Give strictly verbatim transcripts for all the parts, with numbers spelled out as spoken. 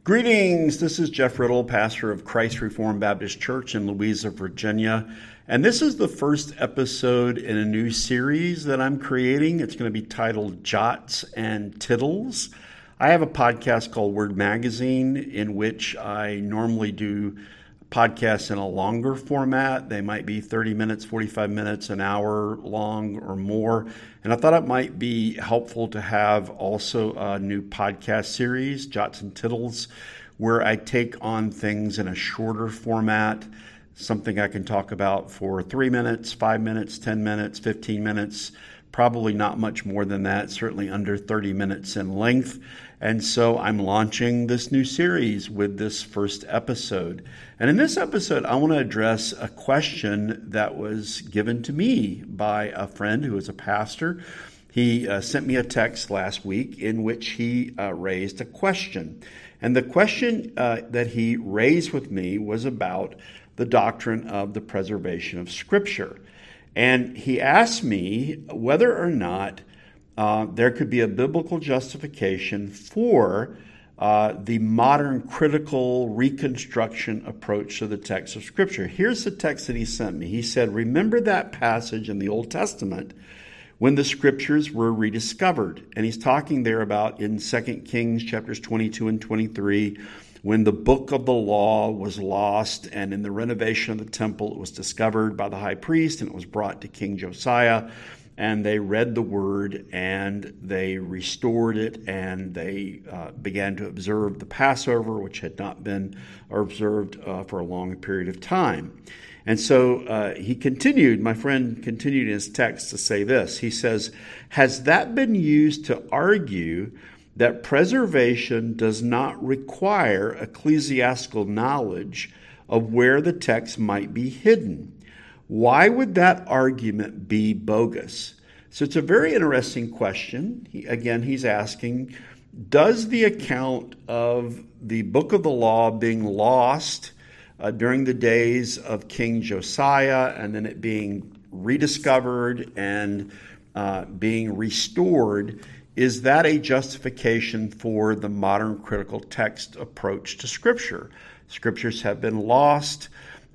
Greetings, this is Jeff Riddle, pastor of Christ Reformed Baptist Church in Louisa, Virginia. And this is the first episode in a new series that I'm creating. It's going to be titled Jots and Tittles. I have a podcast called Word Magazine in which I normally do podcasts in a longer format. They might be thirty minutes, forty-five minutes, an hour long or more. And I thought it might be helpful to have also a new podcast series, Jots and Tittles, where I take on things in a shorter format, something I can talk about for three minutes, five minutes, ten minutes, fifteen minutes, probably not much more than that, certainly under thirty minutes in length. And so I'm launching this new series with this first episode. And in this episode, I want to address a question that was given to me by a friend who is a pastor. He uh, sent me a text last week in which he uh, raised a question. And the question uh, that he raised with me was about the doctrine of the preservation of Scripture. And he asked me whether or not uh, there could be a biblical justification for uh, the modern critical reconstruction approach to the text of Scripture. Here's the text that he sent me. He said, "Remember that passage in the Old Testament when the Scriptures were rediscovered." And he's talking there about in Second Kings chapters twenty-two and twenty-three, when the book of the law was lost, and in the renovation of the temple, it was discovered by the high priest, and it was brought to King Josiah, and they read the word, and they restored it, and they uh, began to observe the Passover, which had not been observed uh, for a long period of time. And so uh, he continued, my friend continued in his text to say this. He says, "Has that been used to argue that preservation does not require ecclesiastical knowledge of where the text might be hidden? Why would that argument be bogus?" So it's a very interesting question. He, again, he's asking, does the account of the book of the law being lost uh, during the days of King Josiah and then it being rediscovered and uh, being restored, is that a justification for the modern critical text approach to Scripture? Scriptures have been lost,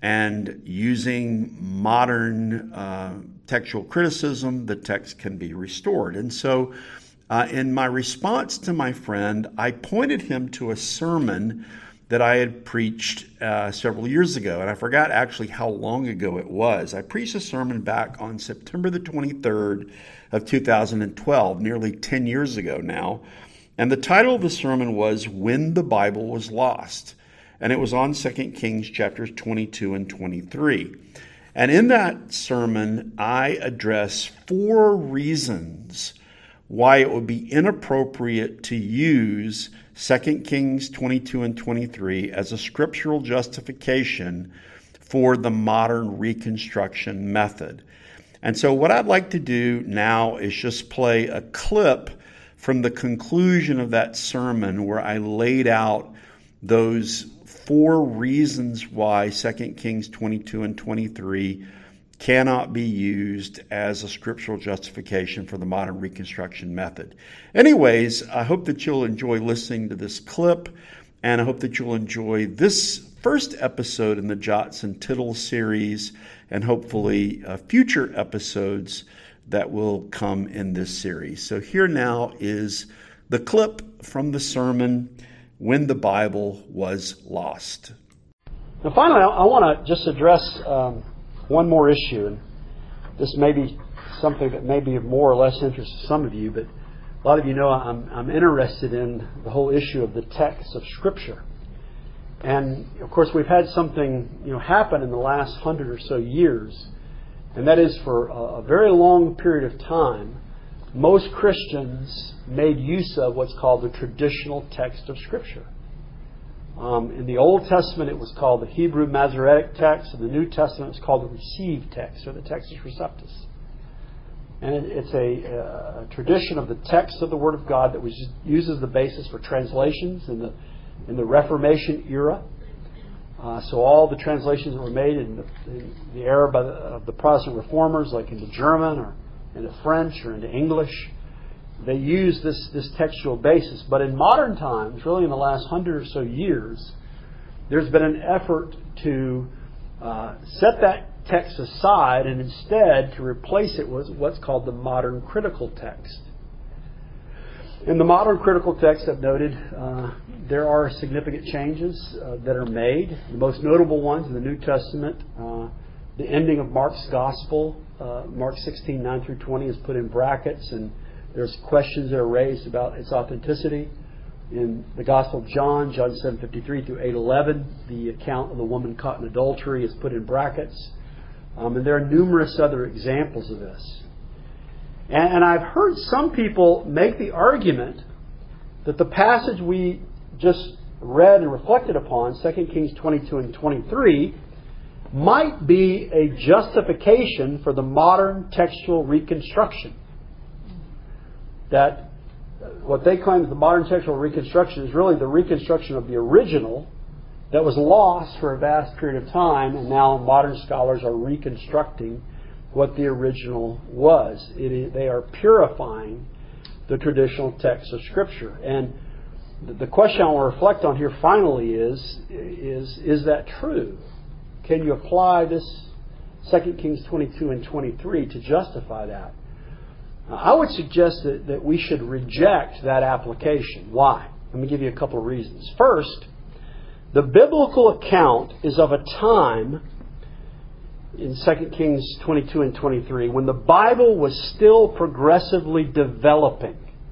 and using modern uh, textual criticism, the text can be restored. And so uh, in my response to my friend, I pointed him to a sermon that I had preached uh, several years ago, and I forgot actually how long ago it was. I preached a sermon back on September the twenty-third of two thousand twelve, nearly ten years ago now. And the title of the sermon was "When the Bible Was Lost." And it was on Second Kings chapters twenty-two and twenty-three. And in that sermon, I address four reasons why it would be inappropriate to use Second Kings twenty-two and twenty-three as a scriptural justification for the modern reconstruction method. And so what I'd like to do now is just play a clip from the conclusion of that sermon where I laid out those four reasons why Second Kings twenty-two and twenty-three cannot be used as a scriptural justification for the modern reconstruction method. Anyways, I hope that you'll enjoy listening to this clip, and I hope that you'll enjoy this first episode in the Jots and Tittles series, and hopefully uh, future episodes that will come in this series. So here now is the clip from the sermon, "When the Bible Was Lost." Now finally, I, I want to just address um, one more issue, and this may be something that may be of more or less interest to some of you, but a lot of you know I'm, I'm interested in the whole issue of the text of Scripture. And of course, we've had something you know happen in the last hundred or so years, and that is for a, a very long period of time, most Christians made use of what's called the traditional text of Scripture. Um, in the Old Testament, it was called the Hebrew Masoretic text. In the New Testament, it's called the Received text, or the Textus Receptus. And it, it's a, a tradition of the text of the Word of God that was used as the basis for translations in the in the Reformation era. Uh, so all the translations that were made in the, in the era by the, of the Protestant Reformers, like into German or into French or into English, they use this, this textual basis. But in modern times, really in the last hundred or so years, there's been an effort to uh, set that text aside and instead to replace it with what's called the modern critical text. In the modern critical text, I've noted uh, there are significant changes uh, that are made. The most notable ones in the New Testament, uh, the ending of Mark's Gospel, uh, Mark sixteen, nine through twenty, is put in brackets, and there's questions that are raised about its authenticity. In the Gospel of John, John seven fifty-three through eight eleven, the account of the woman caught in adultery is put in brackets. Um, and there are numerous other examples of this. And, and I've heard some people make the argument that the passage we just read and reflected upon, Second Kings twenty-two and twenty-three, might be a justification for the modern textual reconstruction. That what they claim is the modern textual reconstruction is really the reconstruction of the original that was lost for a vast period of time, and now modern scholars are reconstructing what the original was. It is, they are purifying the traditional text of Scripture. And the question I want to reflect on here finally is, is, is that true? Can you apply this Second Kings twenty-two and twenty-three to justify that? I would suggest that, that we should reject that application. Why? Let me give you a couple of reasons. First, the biblical account is of a time in Second Kings twenty-two and twenty-three when the Bible was still progressively developing.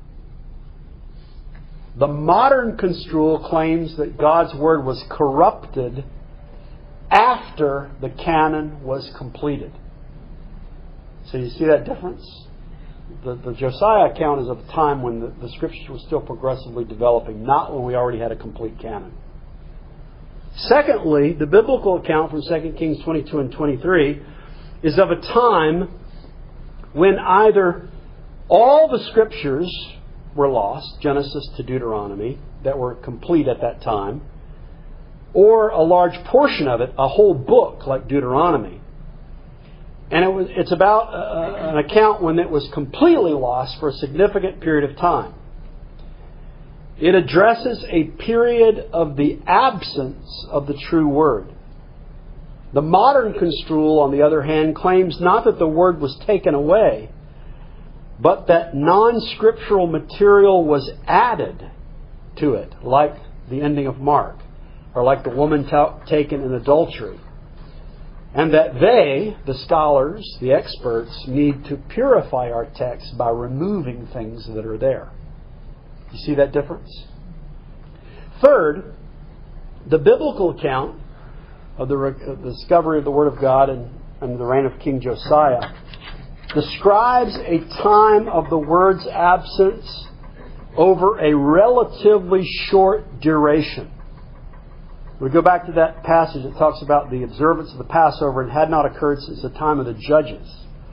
The modern construal claims that God's Word was corrupted after the canon was completed. So you see that difference? The, the Josiah account is of a time when the, the Scriptures were still progressively developing, not when we already had a complete canon. Secondly, the biblical account from Second Kings twenty-two and twenty-three is of a time when either all the Scriptures were lost, Genesis to Deuteronomy, that were complete at that time, or a large portion of it, a whole book like Deuteronomy. And it was, it's about uh, an account when it was completely lost for a significant period of time. It addresses a period of the absence of the true Word. The modern construal, on the other hand, claims not that the Word was taken away, but that non-scriptural material was added to it, like the ending of Mark, or like the woman ta- taken in adultery. And that they, the scholars, the experts, need to purify our text by removing things that are there. You see that difference? Third, the biblical account of the, of the discovery of the Word of God and, and the reign of King Josiah describes a time of the Word's absence over a relatively short duration. We go back to that passage that talks about the observance of the Passover and had not occurred since the time of the judges.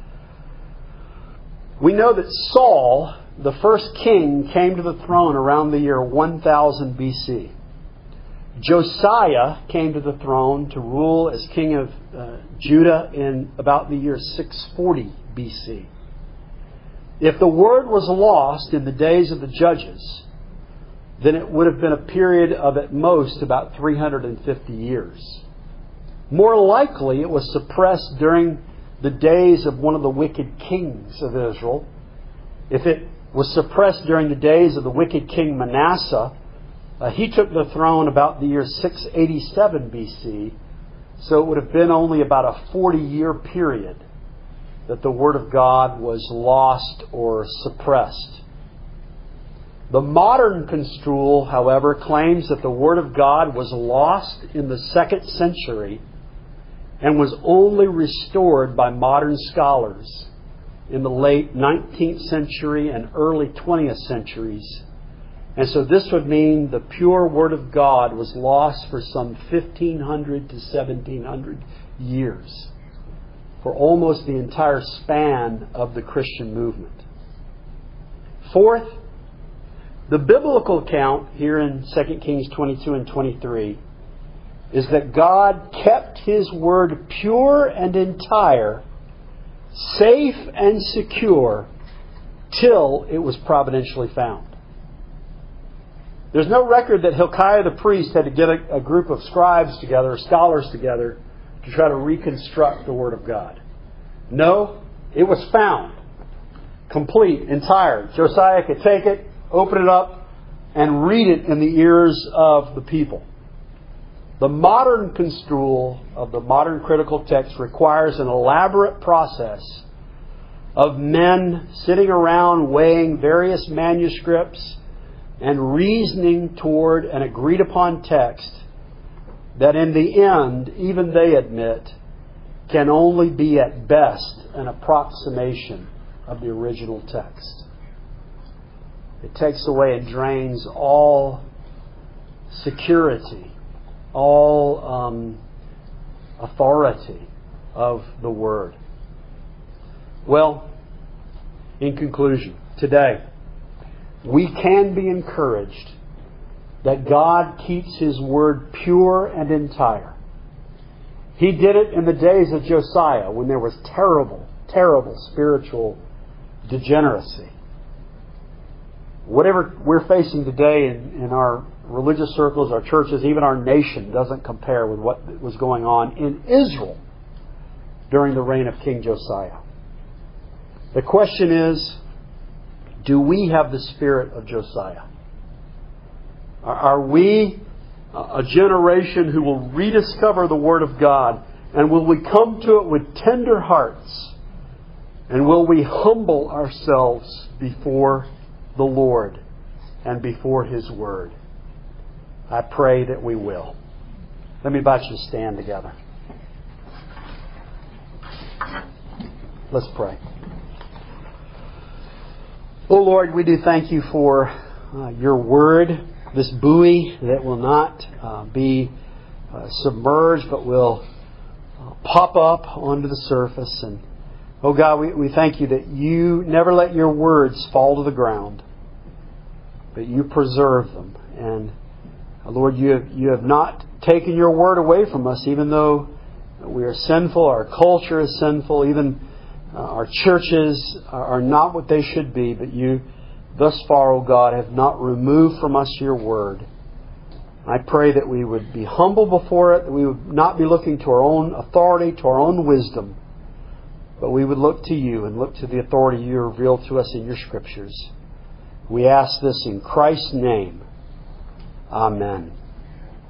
We know that Saul, the first king, came to the throne around the year one thousand B C. Josiah came to the throne to rule as king of uh, Judah in about the year six forty B C. If the Word was lost in the days of the judges, then it would have been a period of at most about three hundred fifty years. More likely, it was suppressed during the days of one of the wicked kings of Israel. If it was suppressed during the days of the wicked king Manasseh, uh, he took the throne about the year six eighty-seven B C, so it would have been only about a forty-year period that the Word of God was lost or suppressed. The modern construal, however, claims that the Word of God was lost in the second century and was only restored by modern scholars in the late nineteenth century and early twentieth centuries. And so this would mean the pure Word of God was lost for some fifteen hundred to seventeen hundred years, for almost the entire span of the Christian movement. Fourth, the biblical account here in Second Kings twenty-two and twenty-three is that God kept His Word pure and entire, safe and secure, till it was providentially found. There's no record that Hilkiah the priest had to get a, a group of scribes together, or scholars together, to try to reconstruct the Word of God. No, it was found. Complete, entire. Josiah could take it, open it up, and read it in the ears of the people. The modern construal of the modern critical text requires an elaborate process of men sitting around weighing various manuscripts and reasoning toward an agreed upon text that in the end, even they admit, can only be at best an approximation of the original text. It takes away and drains all security, all um, authority of the Word. Well, in conclusion, today, we can be encouraged that God keeps His Word pure and entire. He did it in the days of Josiah when there was terrible, terrible spiritual degeneracy. Whatever we're facing today in, in our religious circles, our churches, even our nation doesn't compare with what was going on in Israel during the reign of King Josiah. The question is, do we have the spirit of Josiah? Are we a generation who will rediscover the Word of God? And will we come to it with tender hearts? And will we humble ourselves before the Lord and before His Word? I pray that we will. Let me invite you to stand together. Let's pray. Oh Lord, we do thank You for uh, Your Word, this buoy that will not uh, be uh, submerged but will uh, pop up onto the surface. And oh God, we, we thank You that You never let Your words fall to the ground, but You preserve them. And uh, Lord, you have, you have not taken Your Word away from us, even though we are sinful, our culture is sinful, even uh, our churches are, are not what they should be, but You, thus far, O God, have not removed from us Your Word. I pray that we would be humble before it, that we would not be looking to our own authority, to our own wisdom, but we would look to You and look to the authority You reveal to us in Your Scriptures. We ask this in Christ's name. Amen.